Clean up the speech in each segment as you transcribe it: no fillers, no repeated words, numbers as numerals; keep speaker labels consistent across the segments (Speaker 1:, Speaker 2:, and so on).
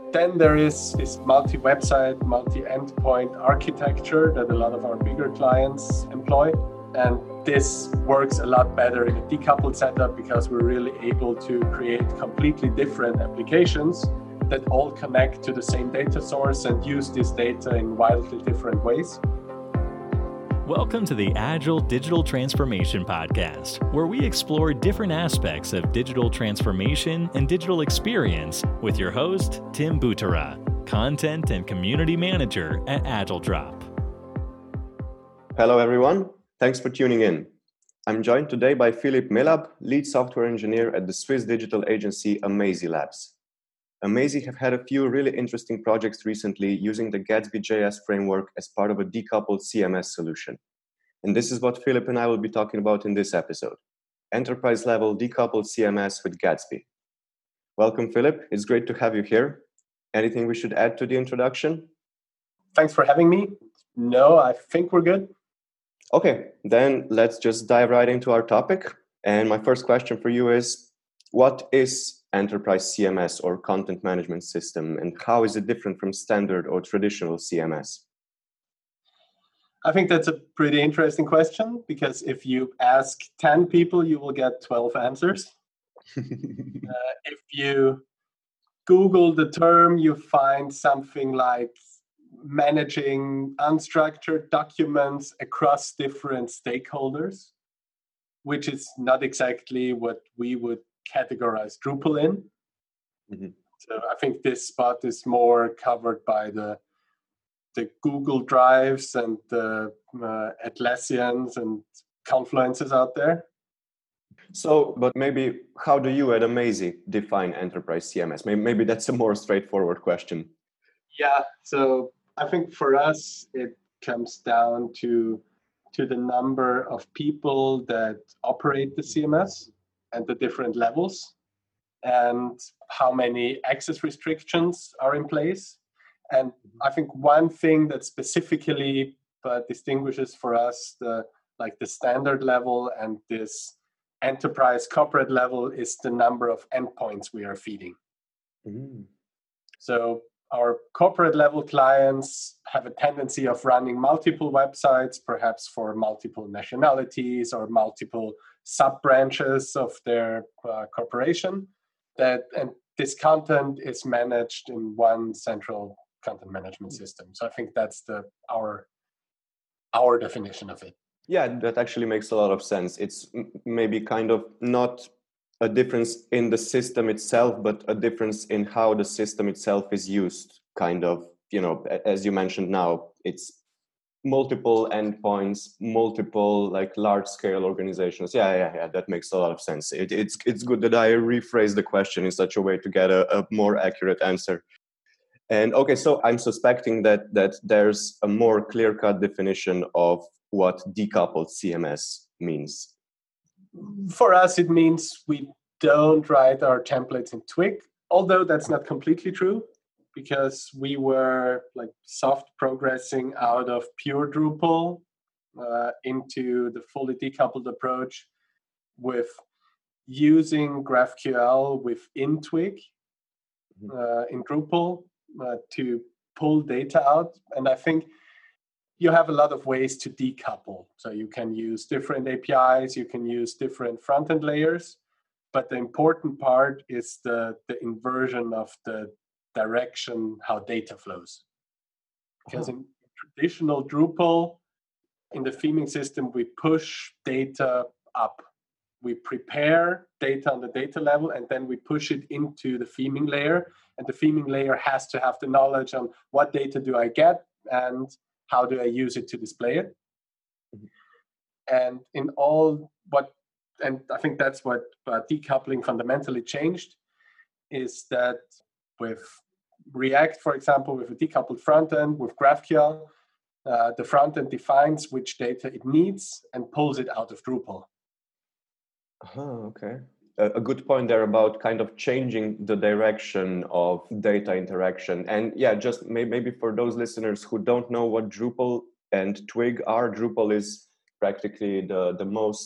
Speaker 1: Then there is this multi-website, multi-endpoint architecture that a lot of our bigger clients employ. And this works a lot better in a decoupled setup because we're really able to create completely different applications that all connect to the same data source and use this data in wildly different ways.
Speaker 2: Welcome to the Agile Digital Transformation Podcast, where we explore different aspects of digital transformation and digital experience with your host, Tim Butera, Content and Community Manager at AgileDrop.
Speaker 3: Hello, everyone. Thanks for tuning in. I'm joined today by Philipp Melab, Lead Software Engineer at the Swiss digital agency Amazy Labs. Amazy have had a few really interesting projects recently using the Gatsby.js framework as part of a decoupled CMS solution. And this is what Philipp and I will be talking about in this episode. Enterprise-level decoupled CMS with Gatsby. Welcome, Philipp. It's great to have you here. Anything we should add to the introduction?
Speaker 1: Thanks for having me. No, I think we're good.
Speaker 3: Okay, then let's just dive right into our topic. And my first question for you is, what is enterprise CMS or content management system, and how is it different from standard or traditional CMS?
Speaker 1: I think that's a pretty interesting question because if you ask 10 people, you will get 12 answers. If you Google the term, you find something like managing unstructured documents across different stakeholders, which is not exactly what we would categorize Drupal in. Mm-hmm. So I think this spot is more covered by the Google Drives and the Atlassians and Confluences out there.
Speaker 3: So, but maybe how do you at Amazy define enterprise CMS? Maybe that's a more straightforward question.
Speaker 1: Yeah, so I think for us, it comes down to the number of people that operate the CMS and the different levels and how many access restrictions are in place. And I think one thing that specifically distinguishes for us the standard level and this enterprise corporate level is the number of endpoints we are feeding. Mm-hmm. So our corporate level clients have a tendency of running multiple websites, perhaps for multiple nationalities or multiple sub-branches of their corporation. And this content is managed in one central content management system. So I think that's our definition of it.
Speaker 3: Yeah, that actually makes a lot of sense. It's maybe kind of not a difference in the system itself, but a difference in how the system itself is used. Kind of, as you mentioned now, it's multiple endpoints, multiple large-scale organizations. Yeah, that makes a lot of sense. It's good that I rephrase the question in such a way to get a more accurate answer. And okay, so I'm suspecting that there's a more clear-cut definition of what decoupled CMS means.
Speaker 1: For us, it means we don't write our templates in Twig, although that's not completely true because we were soft progressing out of pure Drupal into the fully decoupled approach with using GraphQL within Twig in Drupal to pull data out. And I think you have a lot of ways to decouple. So you can use different APIs, you can use different front-end layers, but the important part is the inversion of the direction how data flows. Because in traditional Drupal, in the theming system, we push data up. We prepare data on the data level, and then we push it into the theming layer. And the theming layer has to have the knowledge on what data do I get and how do I use it to display it? And and I think that's what decoupling fundamentally changed, is that with React, for example, with a decoupled front end, with GraphQL, the front end defines which data it needs and pulls it out of Drupal.
Speaker 3: Okay. A good point there about kind of changing the direction of data interaction. And yeah, just maybe for those listeners who don't know what Drupal and Twig are, Drupal is practically the most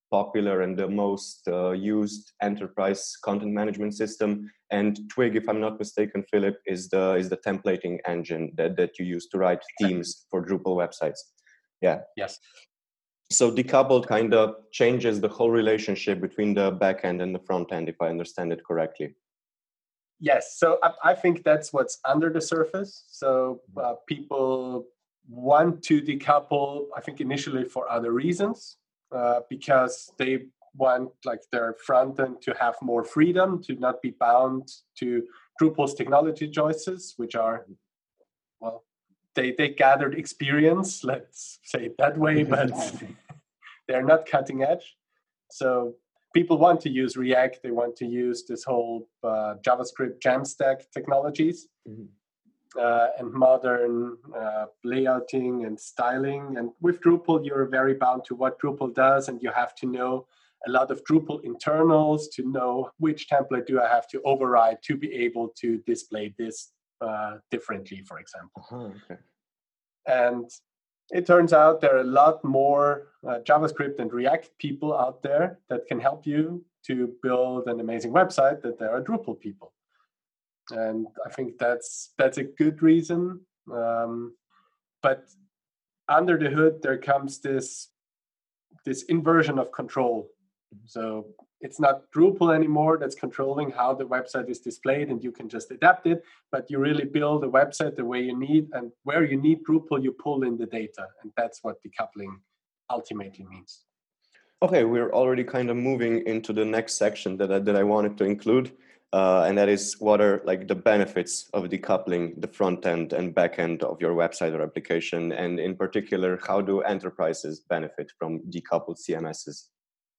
Speaker 3: popular and the most used enterprise content management system. And Twig, if I'm not mistaken, Philip, is the templating engine that you use to write themes for Drupal websites. Yeah.
Speaker 1: Yes.
Speaker 3: So decoupled kind of changes the whole relationship between the back end and the front end, if I understand it correctly.
Speaker 1: Yes. So I think that's what's under the surface. So people want to decouple, I think, initially for other reasons, because they want like their front end to have more freedom, to not be bound to Drupal's technology choices, which are, well, they gathered experience, let's say it that way, but they're not cutting edge. So people want to use React, they want to use this whole JavaScript Jamstack technologies. And modern layouting and styling. And with Drupal, you're very bound to what Drupal does, and you have to know a lot of Drupal internals to know which template do I have to override to be able to display this differently, for example.
Speaker 3: Okay.
Speaker 1: And it turns out there are a lot more JavaScript and React people out there that can help you to build an amazing website than there are Drupal people. And I think that's a good reason. But under the hood, there comes this inversion of control. So it's not Drupal anymore that's controlling how the website is displayed, and you can just adapt it. But you really build a website the way you need, and where you need Drupal, you pull in the data. And that's what decoupling ultimately means.
Speaker 3: Okay, we're already kind of moving into the next section that I wanted to include. And that is, what are like the benefits of decoupling the front end and back end of your website or application? And in particular, how do enterprises benefit from decoupled CMSs?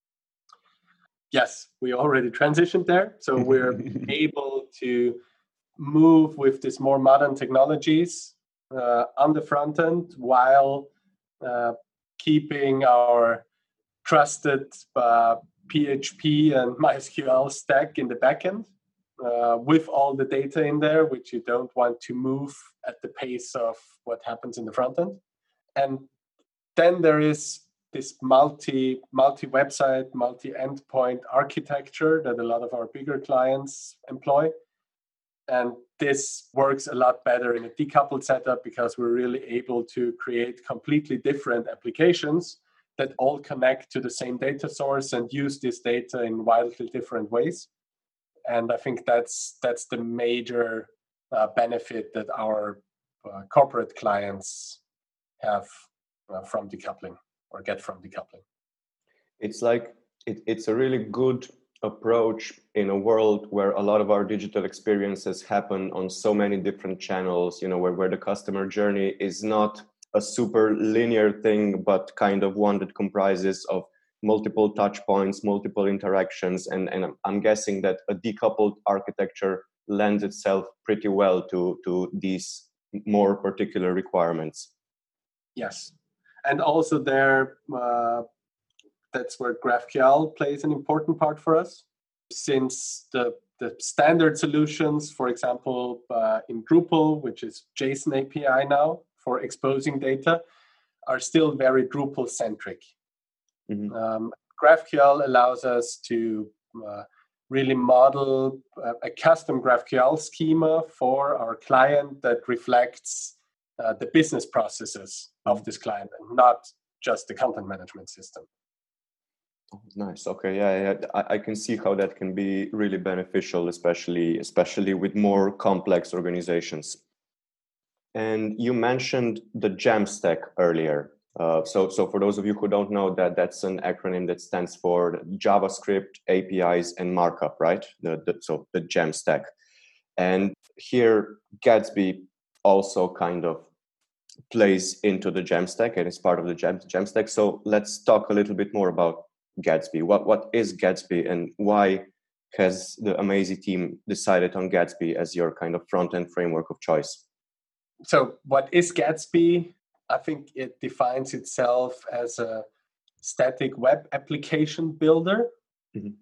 Speaker 1: Yes, we already transitioned there. So we're able to move with these more modern technologies on the front end while keeping our trusted PHP and MySQL stack in the back end. With all the data in there, which you don't want to move at the pace of what happens in the front end. And then there is this multi-website, multi-endpoint architecture that a lot of our bigger clients employ. And this works a lot better in a decoupled setup because we're really able to create completely different applications that all connect to the same data source and use this data in wildly different ways. And I think that's the major benefit that our corporate clients have from decoupling or get from decoupling.
Speaker 3: It's like it's a really good approach in a world where a lot of our digital experiences happen on so many different channels, where the customer journey is not a super linear thing, but kind of one that comprises of multiple touch points, multiple interactions, and I'm guessing that a decoupled architecture lends itself pretty well to these more particular requirements.
Speaker 1: Yes, and also there, that's where GraphQL plays an important part for us, since the standard solutions, for example, in Drupal, which is JSON API now for exposing data, are still very Drupal-centric. GraphQL allows us to really model a custom GraphQL schema for our client that reflects the business processes of this client and not just the content management system.
Speaker 3: Oh, nice. Okay. Yeah. I can see how that can be really beneficial, especially with more complex organizations. And you mentioned the Jamstack earlier. So for those of you who don't know, that's an acronym that stands for JavaScript, APIs, and markup, right? So the Jamstack. And here Gatsby also kind of plays into the Jamstack and is part of the Jamstack. So let's talk a little bit more about Gatsby. What is Gatsby, and why has the Amazee team decided on Gatsby as your kind of front-end framework of choice?
Speaker 1: So what is Gatsby? I think it defines itself as a static web application builder.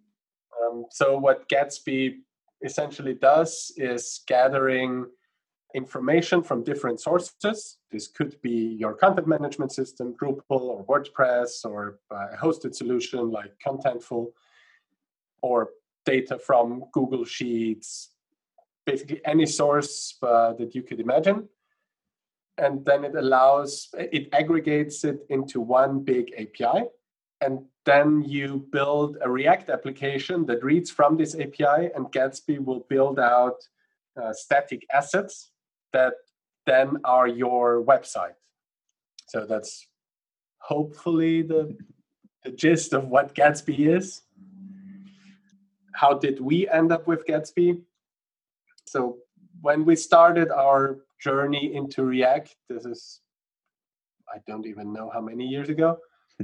Speaker 1: So what Gatsby essentially does is gathering information from different sources. This could be your content management system, Drupal or WordPress, or a hosted solution like Contentful, or data from Google Sheets, basically any source that you could imagine. And then it aggregates it into one big API. And then you build a React application that reads from this API, and Gatsby will build out static assets that then are your website. So that's hopefully the gist of what Gatsby is. How did we end up with Gatsby? So when we started our journey into React, this is, I don't even know how many years ago.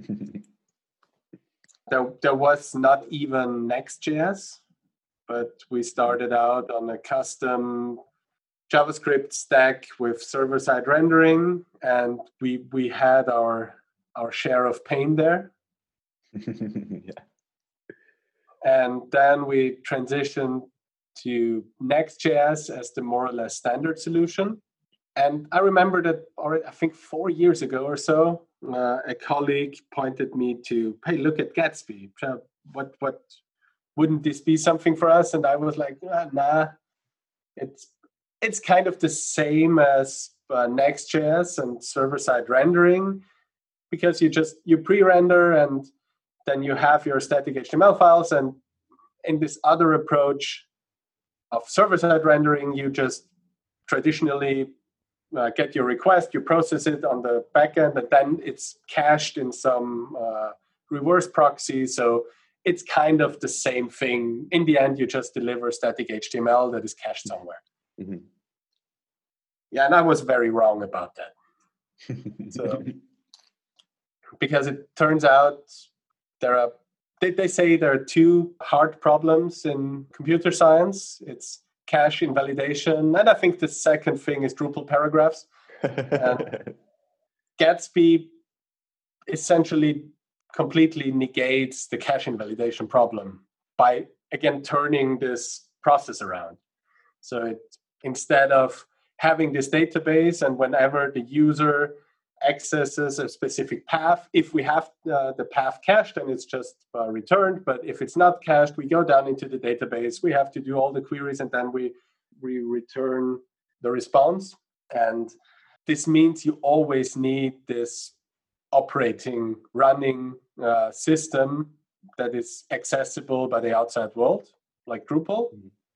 Speaker 1: There was not even Next.js, but we started out on a custom JavaScript stack with server-side rendering, and we had our share of pain there.
Speaker 3: Yeah.
Speaker 1: And then we transitioned to Next.js as the more or less standard solution. And I remember that already, I think 4 years ago or so, a colleague pointed me to, hey, look at Gatsby. What wouldn't this be something for us? And I was like, nah, it's kind of the same as Next.js and server-side rendering, because you pre-render and then you have your static HTML files. And in this other approach of server-side rendering, you just traditionally get your request, you process it on the backend, and then it's cached in some reverse proxy. So it's kind of the same thing. In the end, you just deliver static HTML that is cached somewhere.
Speaker 3: Mm-hmm.
Speaker 1: Yeah, and I was very wrong about that. So, because it turns out they say there are two hard problems in computer science. It's cache invalidation, and I think the second thing is Drupal paragraphs. Gatsby essentially completely negates the cache invalidation problem by, again, turning this process around. So instead of having this database, and whenever the user accesses a specific path, if we have the path cached, then it's just returned. But if it's not cached, we go down into the database. We have to do all the queries, and then we return the response. And this means you always need this running system that is accessible by the outside world, like Drupal,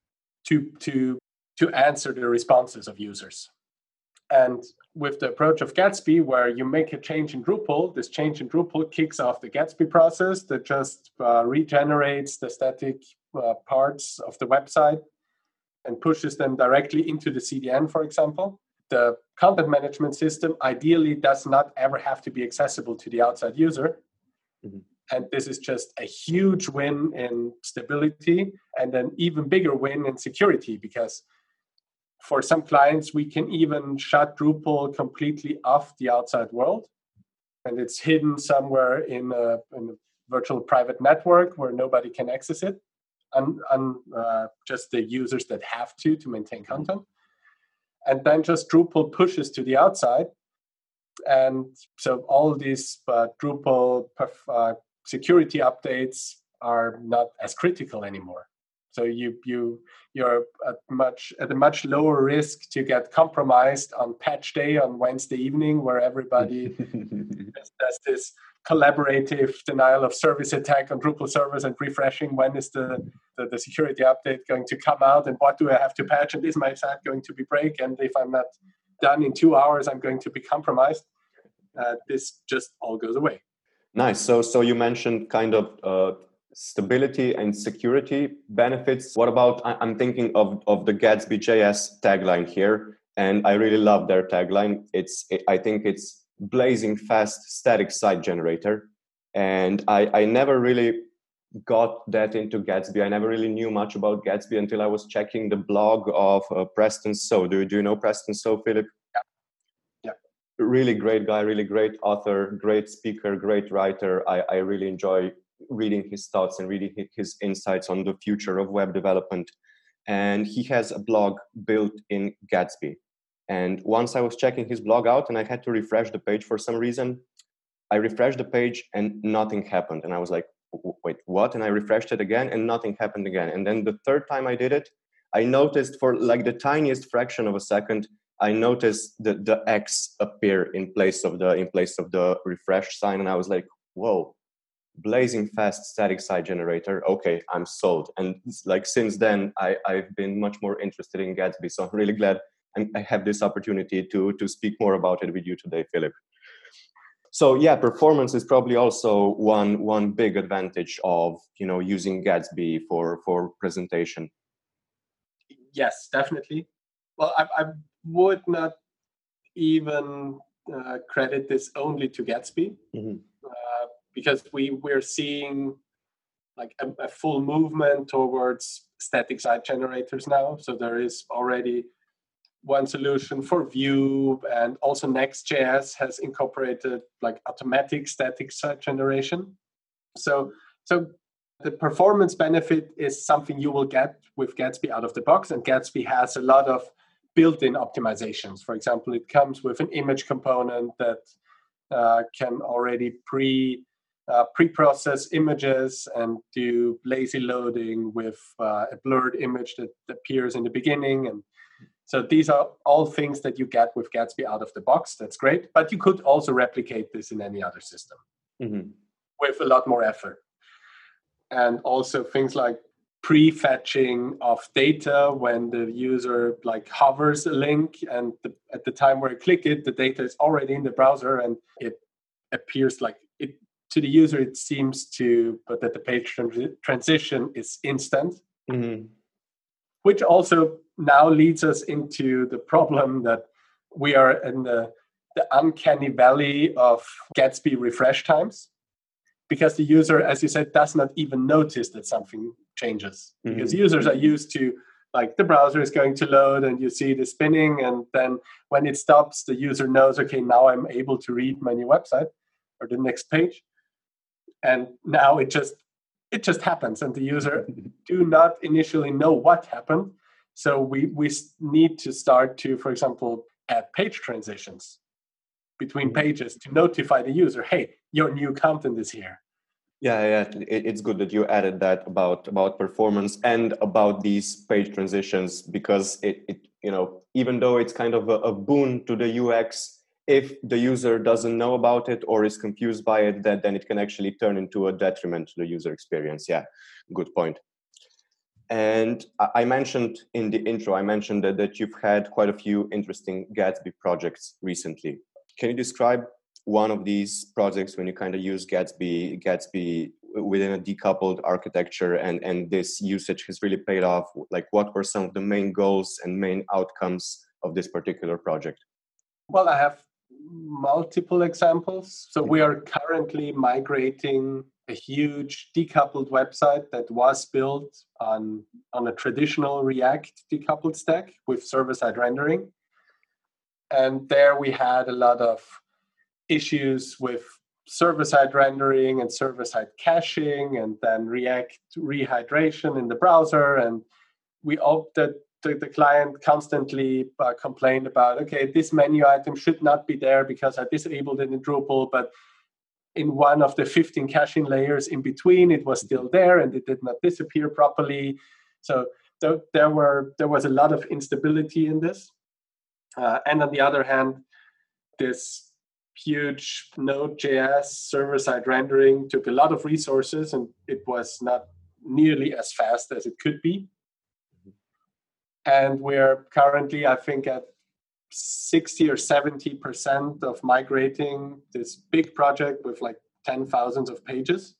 Speaker 1: to answer the responses of users. And with the approach of Gatsby, where you make a change in Drupal, this change in Drupal kicks off the Gatsby process that just regenerates the static parts of the website and pushes them directly into the CDN, for example. The content management system ideally does not ever have to be accessible to the outside user. Mm-hmm. And this is just a huge win in stability and an even bigger win in security, because for some clients, we can even shut Drupal completely off the outside world. And it's hidden somewhere in a virtual private network where nobody can access it, and just the users that have to maintain content. And then just Drupal pushes to the outside. And so all these Drupal security updates are not as critical anymore. So you're at a much lower risk to get compromised on patch day on Wednesday evening, where everybody does this collaborative denial of service attack on Drupal servers and refreshing when is the security update going to come out, and what do I have to patch, and is my site going to be break, and if I'm not done in 2 hours, I'm going to be compromised. This just all goes away.
Speaker 3: Nice. So you mentioned kind of stability and security benefits. What about, I'm thinking of the Gatsby.js tagline here, and I really love their tagline. I think it's blazing fast static site generator. And I never really got that into Gatsby. I never really knew much about Gatsby until I was checking the blog of Preston So. Do you know Preston So, Philip?
Speaker 1: Yeah.
Speaker 3: Really great guy, really great author, great speaker, great writer. I really enjoy reading his thoughts and reading his insights on the future of web development. And he has a blog built in Gatsby. And once I was checking his blog out and I had to refresh the page for some reason, I refreshed the page and nothing happened. And I was like, wait, what? And I refreshed it again and nothing happened again. And then the third time I did it, I noticed for like the tiniest fraction of a second, I noticed the X appear in place of the refresh sign. And I was like, whoa, blazing fast static site generator. Okay, I'm sold. And like since then, I've been much more interested in Gatsby. So I'm really glad I have this opportunity to speak more about it with you today, Philip. So yeah, performance is probably also one big advantage of using Gatsby for presentation.
Speaker 1: Yes, definitely. Well, I would not even credit this only to Gatsby, because we're seeing like a full movement towards static site generators now. So there is already one solution for Vue, and also Next.js has incorporated like automatic static site generation. So the performance benefit is something you will get with Gatsby out of the box, and Gatsby has a lot of built-in optimizations. For example, it comes with an image component that can already pre-process images and do lazy loading with a blurred image that appears in the beginning. And so these are all things that you get with Gatsby out of the box. That's great. But you could also replicate this in any other system with a lot more effort. And also things like prefetching of data when the user like hovers a link, and at the time where I click it, the data is already in the browser and it appears like it to the user. It seems but that the page transition is instant, which also now leads us into the problem that we are in the uncanny valley of Gatsby refresh times. Because the user, as you said, does not even notice that something changes. Because users are used to, like, the browser is going to load and you see the spinning, and then when it stops, the user knows, okay, now I'm able to read my new website or the next page. And now it just happens, and the user do not initially know what happened. So we need to start to, for example, add page transitions between pages to notify the user, hey, your new content is here.
Speaker 3: Yeah, it's good that you added that about performance and about these page transitions, because it even though it's kind of a boon to the UX, if the user doesn't know about it or is confused by it, then it can actually turn into a detriment to the user experience. Yeah, good point. And I mentioned in the intro, that you've had quite a few interesting Gatsby projects recently. Can you describe one of these projects when you kind of use Gatsby within a decoupled architecture, and this usage has really paid off? Like, what were some of the main goals and main outcomes of this particular project?
Speaker 1: Well, I have multiple examples. So we are currently migrating a huge decoupled website that was built on a traditional React decoupled stack with server-side rendering. And there we had a lot of issues with server-side rendering and server-side caching, and then React rehydration in the browser. And we hope that the client constantly complained about, okay, this menu item should not be there because I disabled it in Drupal, but in one of the 15 caching layers in between, it was still there and it did not disappear properly. So there was a lot of instability in this. And on the other hand, this huge Node.js server-side rendering took a lot of resources, and it was not nearly as fast as it could be. And we're currently, I think, at 60 or 70% of migrating this big project with like 10,000 of pages.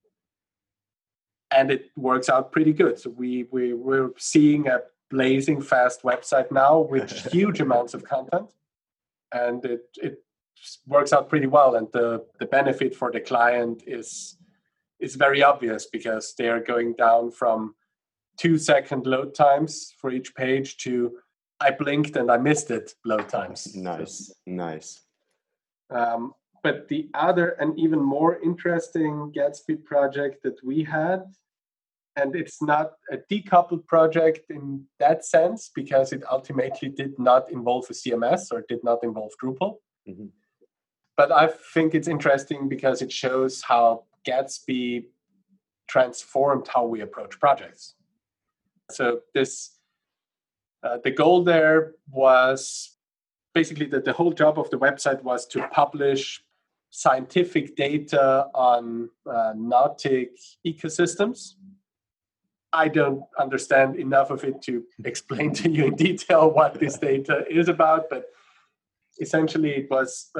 Speaker 1: And it works out pretty good. So we're seeing a blazing fast website now with huge amounts of content. And it works out pretty well. And the benefit for the client is very obvious, because they are going down from 2-second load times for each page to I blinked and I missed it load times.
Speaker 3: Nice.
Speaker 1: But the other and even more interesting Gatsby project that we had, And it's not a decoupled project in that sense because it ultimately did not involve a CMS or did not involve Drupal.
Speaker 3: Mm-hmm.
Speaker 1: But I think it's interesting because it shows how Gatsby transformed how we approach projects. So the goal there was basically that the whole job of the website was to publish scientific data on nautic ecosystems. I don't understand enough of it to explain to you in detail what this data is about, but essentially it was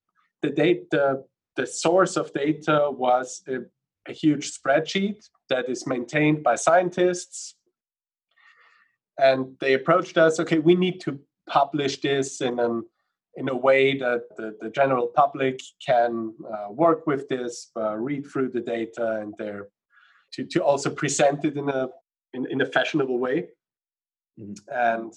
Speaker 1: the source of data was a huge spreadsheet that is maintained by scientists. And they approached us, okay, we need to publish this in a way that the general public can work with this, read through the data, and to also present it in a fashionable way. Mm-hmm. And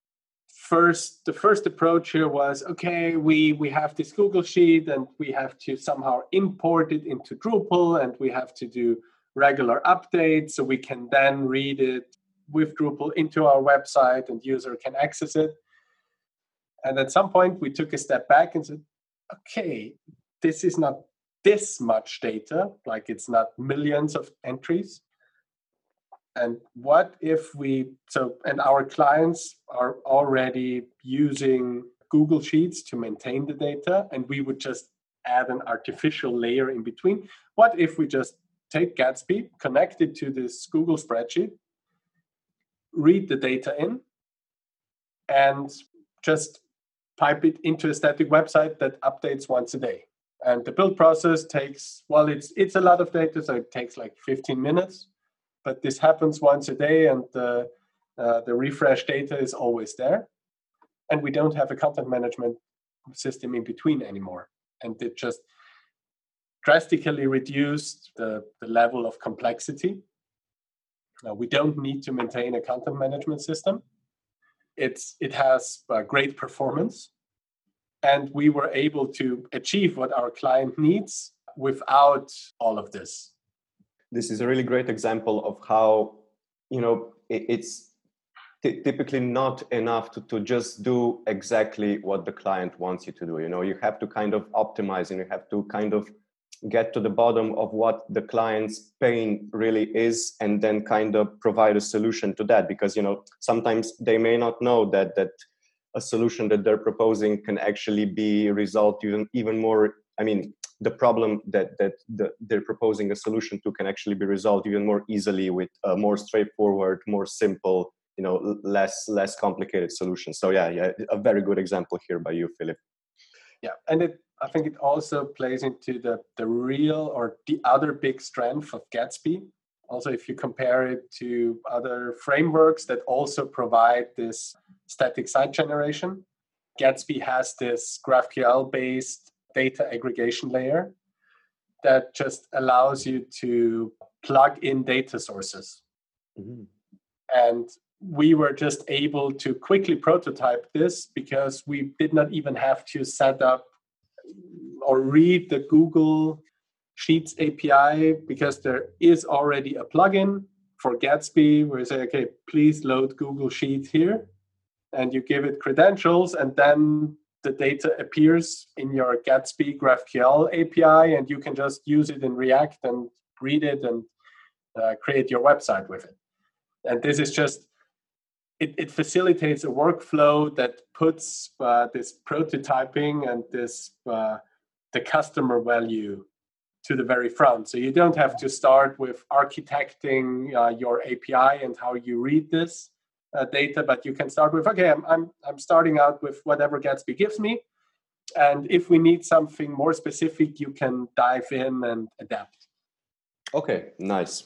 Speaker 1: the first approach here was, okay, we have this Google Sheet and we have to somehow import it into Drupal, and we have to do regular updates so we can then read it with Drupal into our website and user can access it. And at some point we took a step back and said, okay, this is not this much data, like it's not millions of entries. And what if and our clients are already using Google Sheets to maintain the data, and we would just add an artificial layer in between. What if we just take Gatsby, connect it to this Google spreadsheet, read the data in, and just pipe it into a static website that updates once a day? And the build process takes, it's a lot of data, so it takes like 15 minutes. But this happens once a day, and the refresh data is always there. And we don't have a content management system in between anymore. And it just drastically reduced the level of complexity. We don't need to maintain a content management system. It has great performance. And we were able to achieve what our client needs without all of this.
Speaker 3: This is a really great example of how, it's typically not enough to just do exactly what the client wants you to do. You have to kind of optimize, and you have to kind of get to the bottom of what the client's pain really is, and then kind of provide a solution to that. Because, sometimes they may not know that a solution that they're proposing can actually be resolved even more. The problem that they're proposing a solution to can actually be resolved even more easily with a more straightforward, more simple, less complicated solution. So yeah, a very good example here by you, Philip.
Speaker 1: Yeah, and I think it also plays into the real or the other big strength of Gatsby. Also, if you compare it to other frameworks that also provide this static site generation, Gatsby has this GraphQL-based data aggregation layer that just allows you to plug in data sources. Mm-hmm. And we were just able to quickly prototype this because we did not even have to set up or read the Google Sheets API, because there is already a plugin for Gatsby where you say, okay, please load Google Sheets here, and you give it credentials, and then the data appears in your Gatsby GraphQL API, and you can just use it in React and read it and create your website with it. And this is just, it facilitates a workflow that puts this prototyping and this the customer value to the very front. So you don't have to start with architecting your API and how you read this data, but you can start with, okay, I'm starting out with whatever Gatsby gives me, and if we need something more specific, you can dive in and adapt.
Speaker 3: Okay, nice.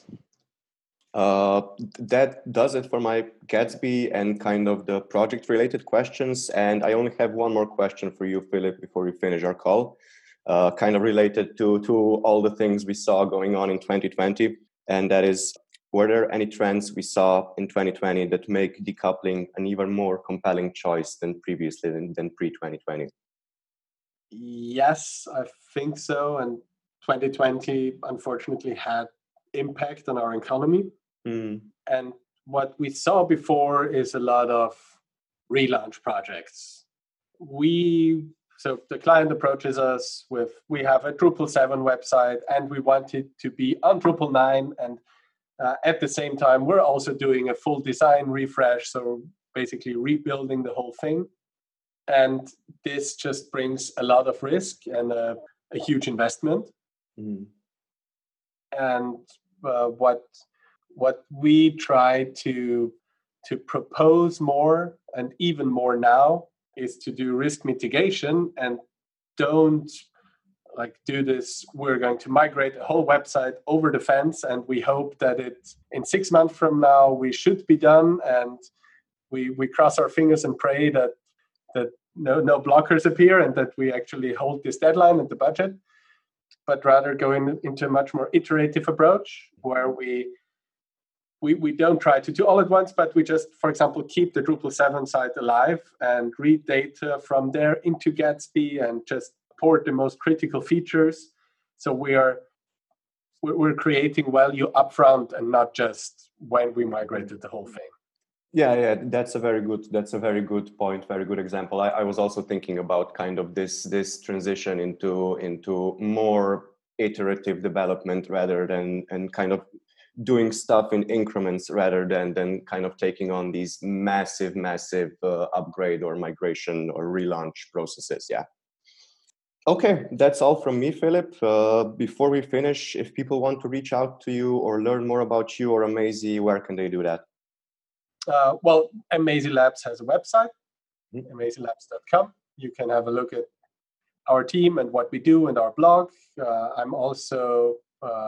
Speaker 3: That does it for my Gatsby and kind of the project-related questions. And I only have one more question for you, Philip, before we finish our call, kind of related to all the things we saw going on in 2020. And that is, were there any trends we saw in 2020 that make decoupling an even more compelling choice than previously, than pre-2020?
Speaker 1: Yes, I think so. And 2020, unfortunately, had impact on our economy. And what we saw before is a lot of relaunch projects. So the client approaches us with, we have a Drupal 7 website and we want it to be on Drupal 9. And at the same time, we're also doing a full design refresh. So basically rebuilding the whole thing. And this just brings a lot of risk and a huge investment. And what we try to propose more, and even more now, is to do risk mitigation and don't do this. We're going to migrate a whole website over the fence, and we hope that in 6 months from now we should be done, and we cross our fingers and pray that no blockers appear and that we actually hold this deadline and the budget, but rather going into a much more iterative approach where we don't try to do all at once, but we just, for example, keep the Drupal 7 site alive and read data from there into Gatsby and just port the most critical features. So we're creating value upfront and not just when we migrated the whole thing.
Speaker 3: Yeah, that's a very good point, very good example. I was also thinking about kind of this transition into more iterative development rather than and kind of doing stuff in increments rather than kind of taking on these massive upgrade or migration or relaunch processes. Yeah. Okay, that's all from me, Philip. Before we finish, if people want to reach out to you or learn more about you or Amazy, where can they do that?
Speaker 1: Well, Amazy Labs has a website, amazylabs.com. You can have a look at our team and what we do and our blog. I'm also,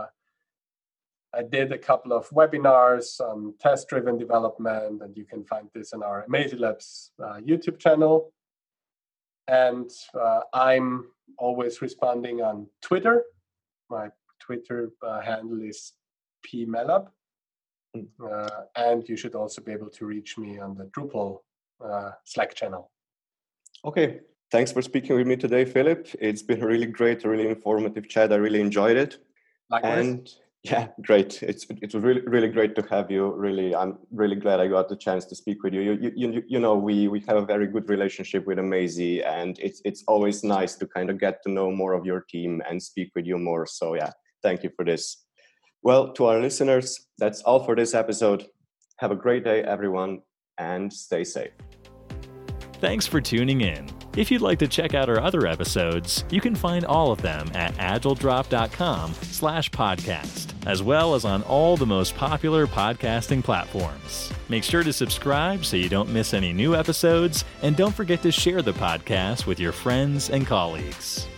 Speaker 1: I did a couple of webinars on test-driven development, and you can find this on our Amazy Labs YouTube channel. And I'm always responding on Twitter. My Twitter handle is pmelab. And you should also be able to reach me on the Drupal Slack channel. Okay.
Speaker 3: Thanks for speaking with me today, Philip. It's been a really great, really informative chat. I really enjoyed it.
Speaker 1: Likewise.
Speaker 3: And yeah, great. It was really, really great to have you. Really, I'm really glad I got the chance to speak with you. You know, we have a very good relationship with Amazy, and it's always nice to kind of get to know more of your team and speak with you more. So yeah, thank you for this. Well, to our listeners, that's all for this episode. Have a great day, everyone, and stay safe.
Speaker 2: Thanks for tuning in. If you'd like to check out our other episodes, you can find all of them at agiledrop.com/podcast, as well as on all the most popular podcasting platforms. Make sure to subscribe so you don't miss any new episodes, and don't forget to share the podcast with your friends and colleagues.